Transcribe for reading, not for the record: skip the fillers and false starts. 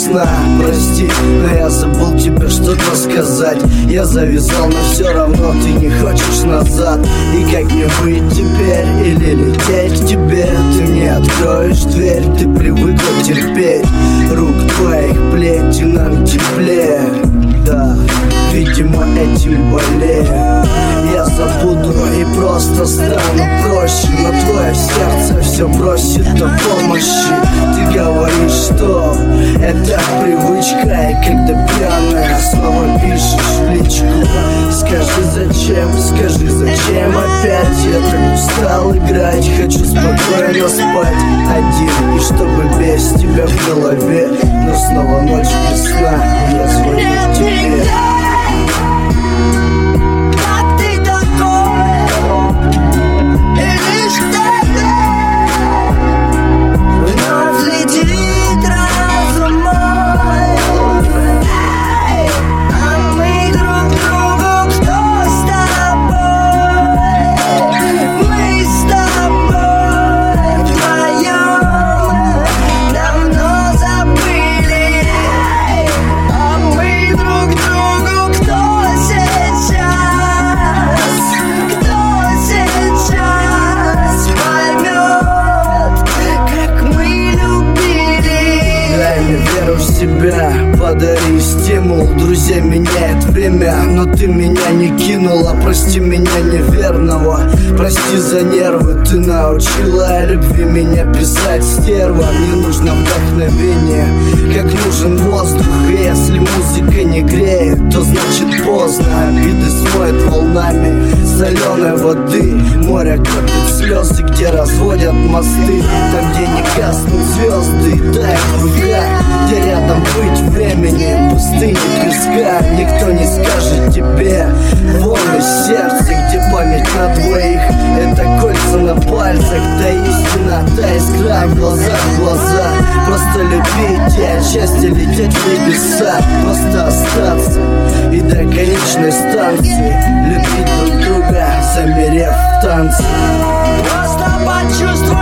сна. Прости, но я забыл тебе что-то сказать. Я завязал, но все равно ты не хочешь назад. И как мне быть теперь? Или лететь к тебе? Ты не откроешь дверь, ты привыкла терпеть. Рук твоих плети нам теплее. Да, видимо этим болею. Я забуду и просто стану проще, но твое сердце все просит о помощи. Ты говоришь, что это привычка, и когда пьяная снова пишешь в личку. Скажи зачем опять? Я так устал играть, хочу спокойно спать один. И чтобы без тебя в голове, но снова ночь без сна, я звоню тебе. Себя, подари стимул. Друзья меняет время, но ты меня не кинула. Прости меня неверного, прости за нервы. Ты научила любви меня писать, стерва. Мне нужно вдохновение, как нужен воздух. И если музыка не греет, то значит поздно. Обиды смоет волнами соленой воды. Море копит слезы, где разводят мосты. Там, где не гаснут звезды, дай в руках, где рядом быть времени, пустыни, песка. Никто не скажет тебе вон из сердца, где память на двоих. Это кольца на пальцах, та истина, та искра в глаза. Просто любить и от счастья лететь в небеса. Просто остаться и до конечной станции любить друг друга, замерев в танце. Просто почувствуй